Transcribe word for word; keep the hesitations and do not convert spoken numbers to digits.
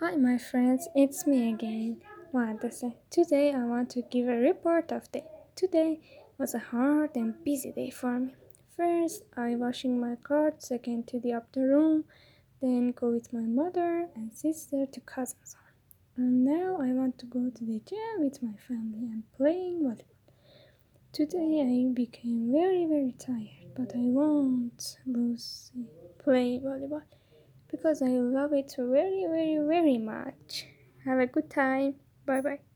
Hi, my friends, it's me again, Wandasa. Today I want to give a report of day. Today was a hard and busy day for me. First, I washing my car, second to the upper room, then go with my mother and sister to cousins. And now I want to go to the gym with my family and playing volleyball. Today I became very very tired, but I won't lose playing volleyball because I love it very, very, very much. Have a good time. Bye bye.